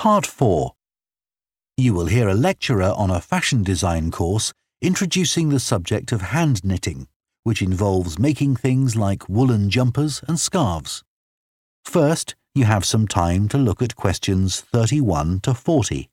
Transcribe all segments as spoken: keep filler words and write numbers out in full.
Part four. You will hear a lecturer on a fashion design course introducing the subject of hand knitting, which involves making things like woolen jumpers and scarves. First, you have some time to look at questions thirty-one to forty.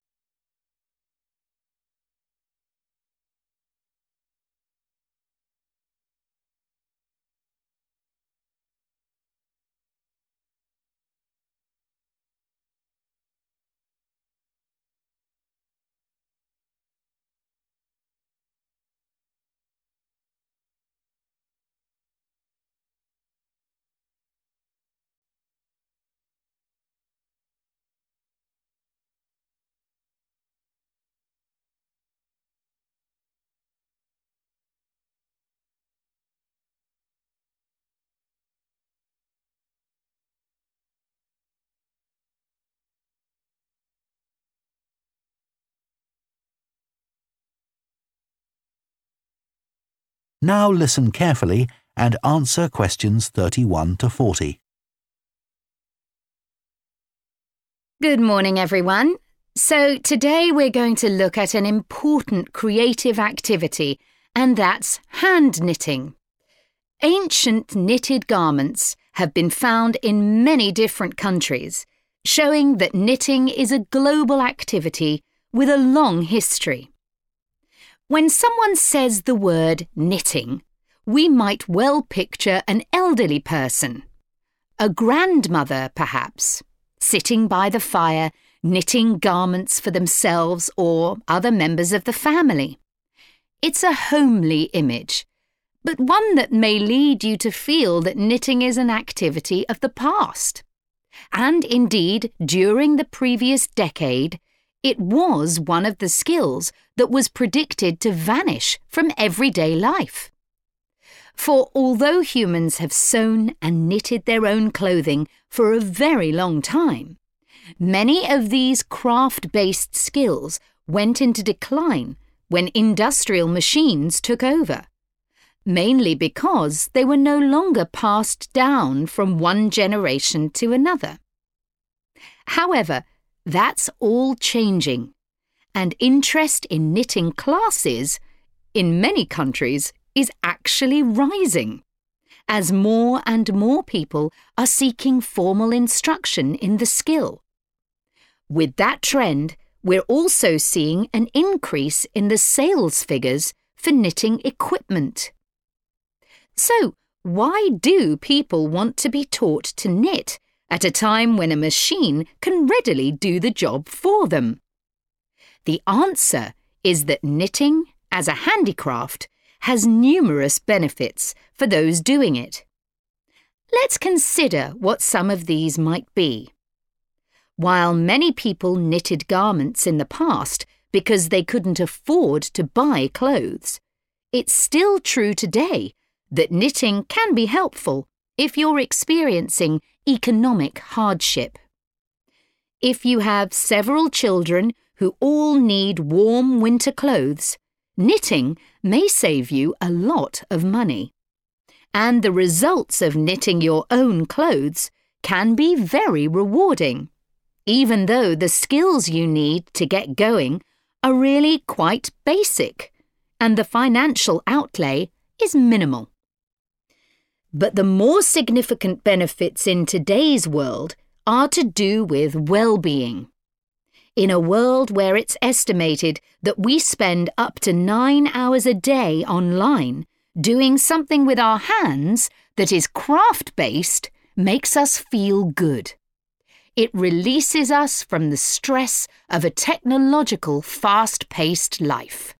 Now listen carefully and answer questions thirty-one to forty. Good morning, everyone. So today we're going to look at an important creative activity, and that's hand knitting. Ancient knitted garments have been found in many different countries, showing that knitting is a global activity with a long history. When someone says the word knitting, we might well picture an elderly person, a grandmother perhaps, sitting by the fire knitting garments for themselves or other members of the family. It's a homely image, but one that may lead you to feel that knitting is an activity of the past. And indeed, during the previous decade, it was one of the skills that was predicted to vanish from everyday life. For although humans have sewn and knitted their own clothing for a very long time, many of these craft-based skills went into decline when industrial machines took over, mainly because they were no longer passed down from one generation to another. However, that's all changing, and interest in knitting classes, in many countries, is actually rising, as more and more people are seeking formal instruction in the skill. With that trend, we're also seeing an increase in the sales figures for knitting equipment. So, why do people want to be taught to knit at a time when a machine can readily do the job for them? The answer is that knitting, as a handicraft, has numerous benefits for those doing it. Let's consider what some of these might be. While many people knitted garments in the past because they couldn't afford to buy clothes, it's still true today that knitting can be helpful if you're experiencing economic hardship. If you have several children who all need warm winter clothes, knitting may save you a lot of money. And the results of knitting your own clothes can be very rewarding, even though the skills you need to get going are really quite basic, and the financial outlay is minimal. But the more significant benefits in today's world are to do with well-being. In a world where it's estimated that we spend up to nine hours a day online, doing something with our hands that is craft-based makes us feel good. It releases us from the stress of a technological, fast-paced life.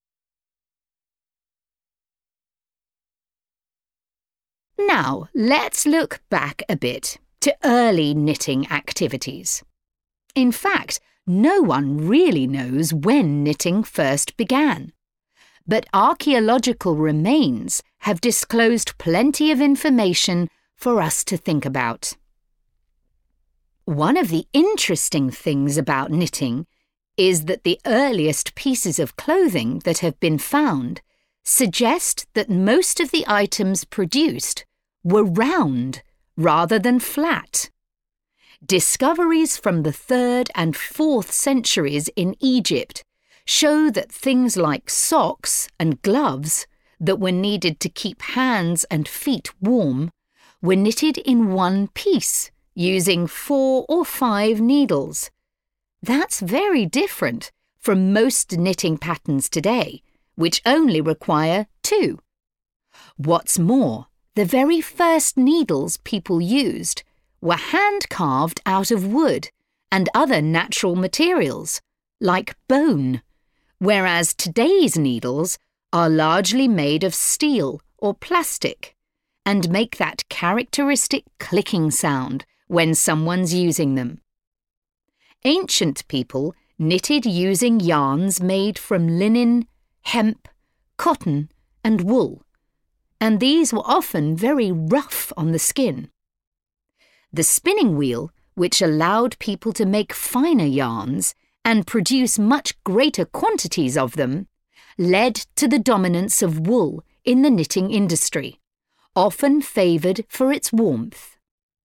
Now, let's look back a bit to early knitting activities. In fact, no one really knows when knitting first began, but archaeological remains have disclosed plenty of information for us to think about. One of the interesting things about knitting is that the earliest pieces of clothing that have been found suggest that most of the items produced were round rather than flat. Discoveries from the third and fourth centuries in Egypt show that things like socks and gloves that were needed to keep hands and feet warm were knitted in one piece using four or five needles. That's very different from most knitting patterns today, which only require two. What's more, the very first needles people used were hand-carved out of wood and other natural materials, like bone, whereas today's needles are largely made of steel or plastic and make that characteristic clicking sound when someone's using them. Ancient people knitted using yarns made from linen, hemp, cotton, and wool, and these were often very rough on the skin. The spinning wheel, which allowed people to make finer yarns and produce much greater quantities of them, led to the dominance of wool in the knitting industry, often favoured for its warmth.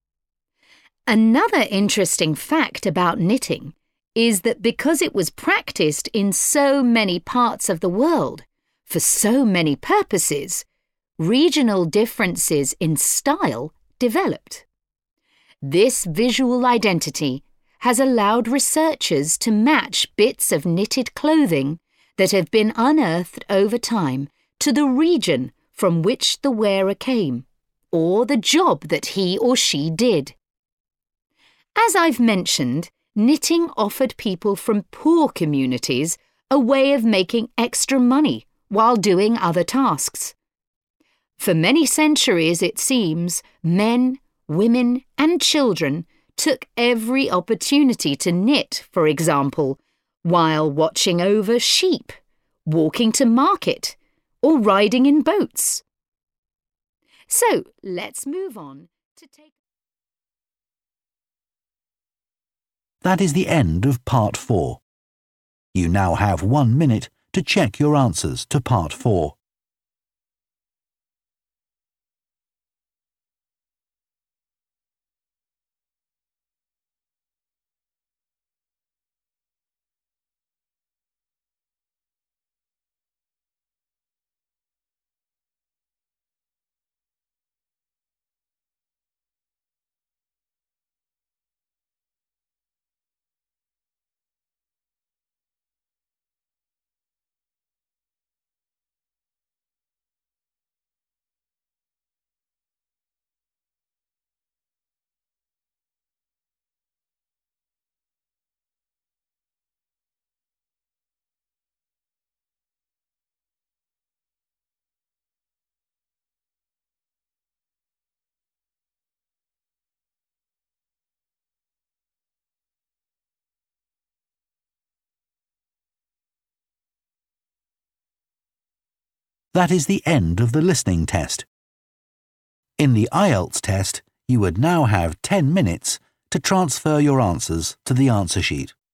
Another interesting fact about knitting is that because it was practised in so many parts of the world, for so many purposes, regional differences in style developed. This visual identity has allowed researchers to match bits of knitted clothing that have been unearthed over time to the region from which the wearer came, or the job that he or she did. As I've mentioned, knitting offered people from poor communities a way of making extra money while doing other tasks. For many centuries, it seems, men, women and children took every opportunity to knit, for example, while watching over sheep, walking to market, or riding in boats. So let's move on to take... That is the end of part four. You now have one minute to check your answers to part four. That is the end of the listening test. In the I E L T S test, you would now have ten minutes to transfer your answers to the answer sheet.